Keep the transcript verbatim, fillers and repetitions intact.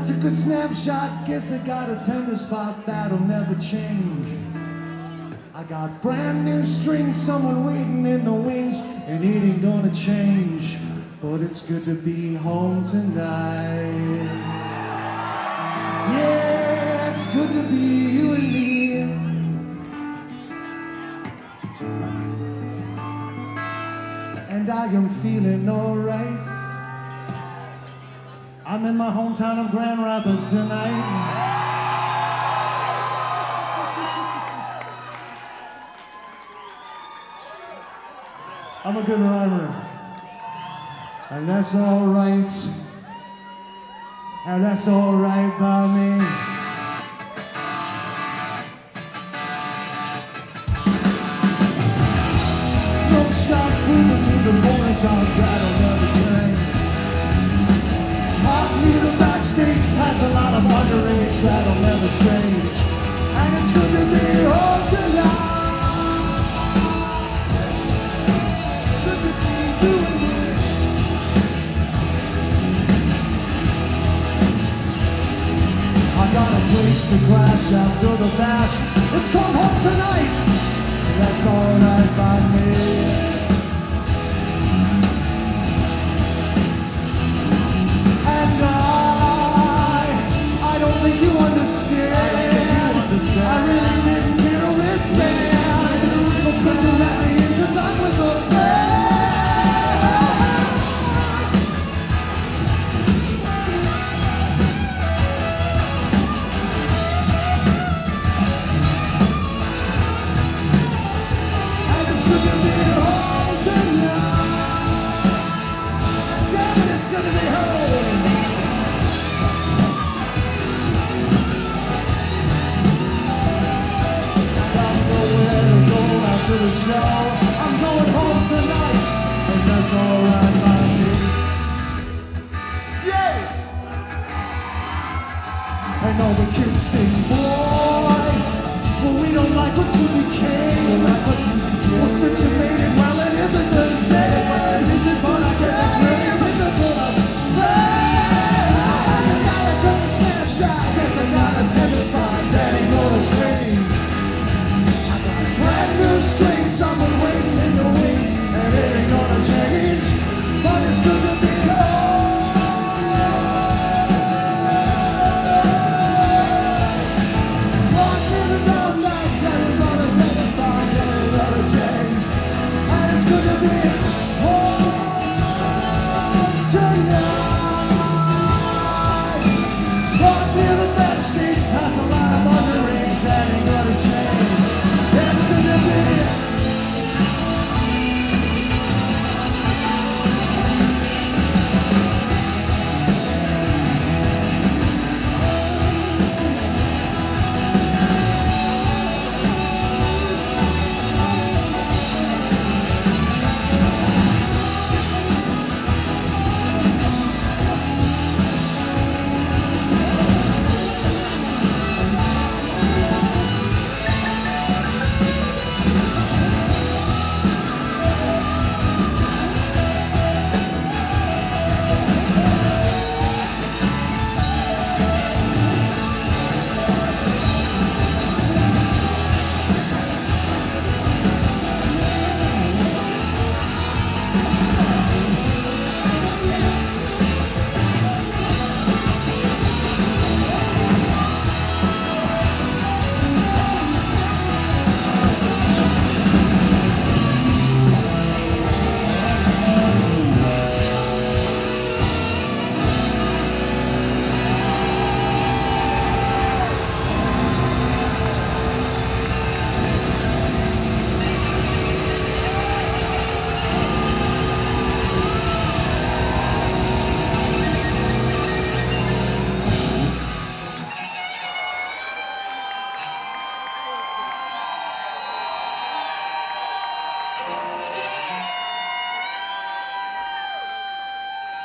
took a snapshot, guess I got a tender spot that'll never change. I got brand new strings, someone waiting in the wings, and it ain't gonna change. But it's good to be home tonight. Yeah, it's good to be you and me. And I am feeling alright. I'm in my hometown of Grand Rapids tonight. I'm a good rhymer. And that's alright. And that's alright by me. Don't stop moving to the morning shot, that'll never change. Hot near the backstage, pass a lot of underage, that'll never change. And it's good to be home tonight. Good to be doing this. I got a place to crash after the bash. It's called home tonight. That's alright by me. And I, I don't think you understand. I don't think you understand. I really didn't get a wristband. But could you let me in, cause I'm with a friend. And it's good to be home tonight. Damn it, it's good to be home. To the show, I'm going home tonight, and that's alright by me. Yeah! And all the kids sing, boy, well we don't like what you became. Well, like what you became. Well, since you made it, well it isn't the same.